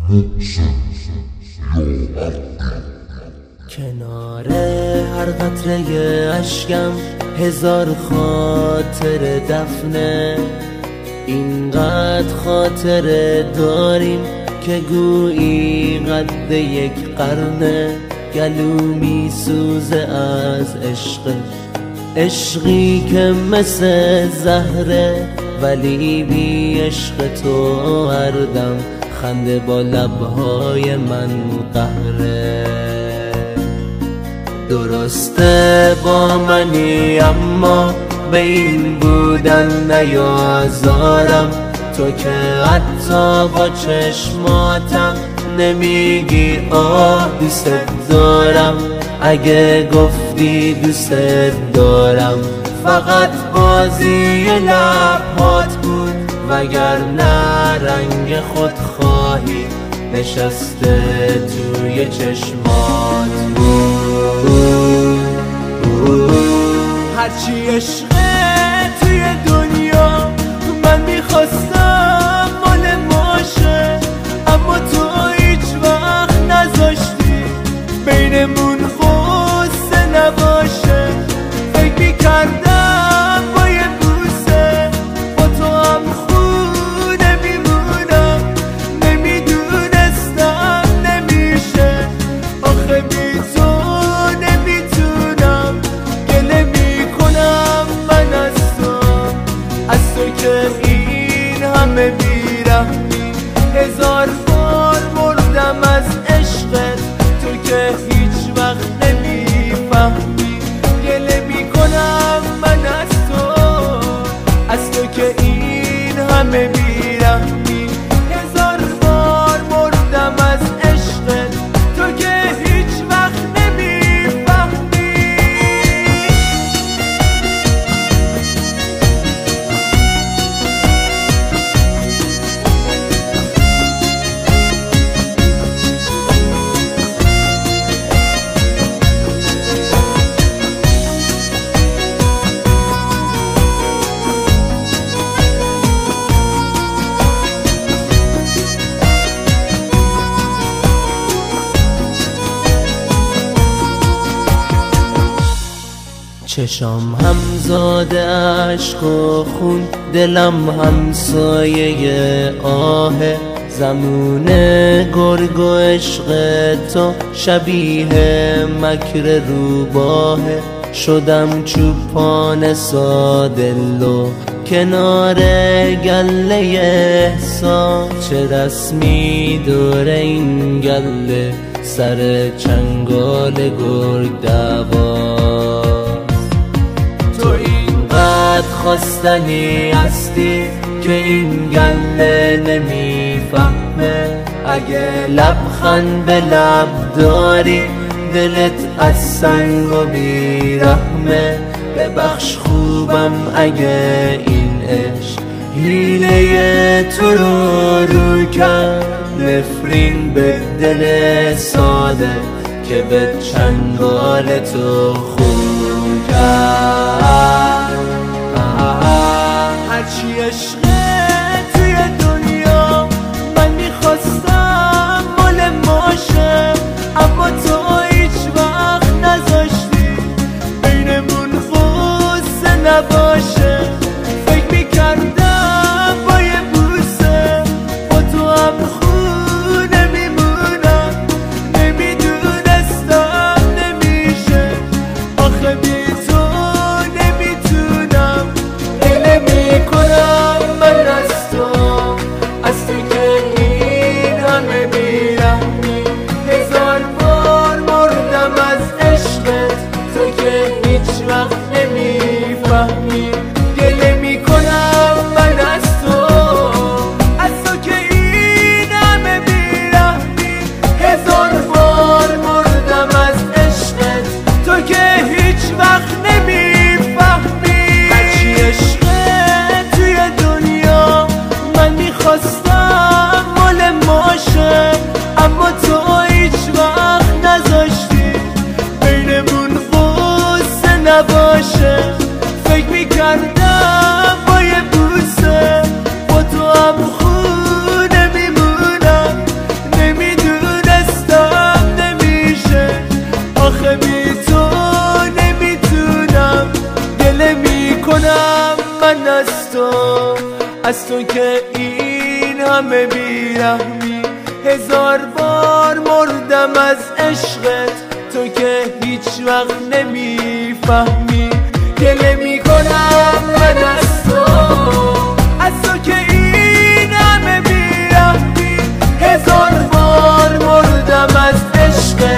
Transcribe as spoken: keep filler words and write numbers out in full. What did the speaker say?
کنار هر قطره اشکم هزار خاطر دفنه، اینقدر خاطره داریم که گویی قد یک قرنه. گلو می سوزه از عشق، عشقی که مثل زهره، ولی بی عشق تو هر دم خنده با لبهای من قهره. درسته با منی اما به این بودن نیازارم، تو که حتی با چشماتم نمیگی آه دوست دارم. اگه گفتی دوست دارم فقط بازی لبهات بود، وگرنه رنگ خودخواهی نشسته توی چشمات بود. هرچی عشقه توی دنیا من میخواستم مال ماشه، اما تو هیچ وقت نذاشتی بینمون خواسته نباشه. فکر میکردم با یه بوسه با تو هم خونه میمونم، نمیدونستم نمیشه. آخه بی تو نمیتونم، گله میکنم من از تو، از تو که این همه بیرحمی. هزار بار مردم از عشقت، تو که هیچ وقت نمیفهمی. گله میکنم من از تو، از تو که این همه بیرحمی. هزار بار مردم از عشقت، تو که هیچ وقت نمیفهمی. چشام همزاده عشق و خون، دلم همسایه آهه. زمون گرگ و عشق تو شبیه مکر روباهه. شدم چوپان سادلو کنار گله احسان، چه رسمی دور این گله سر چنگال گرگ دوا. تو اینقدر خواستنی هستی که این گله نمیفهمه. اگه لبخند به لب داری دلت از سنگ و بیرحمه. ببخش خوبم اگه این عشق حیله تو رو رو کرد. نفرین به دل ساده که به چنگال تو خون کرد. هرچی عشقه توی دنیا من میخواستم مال ماشه، اما تو هیچ وقت نذاشتی بینمون خواسته نباشه. فکر میکردم با یه بوسه با تو هم خونه میمونم، نمیدونستم نمیشه. آخه بی تو نمیتونم، گله میکنم من از تو، از تو که این همه بیرحمی. هزار بار مردم از عشقت، تو که هیچ وقت نمیفهمی. گله میکنم من از تو، از تو که این همه بیرحمی. هزار بار مردم از عشقت،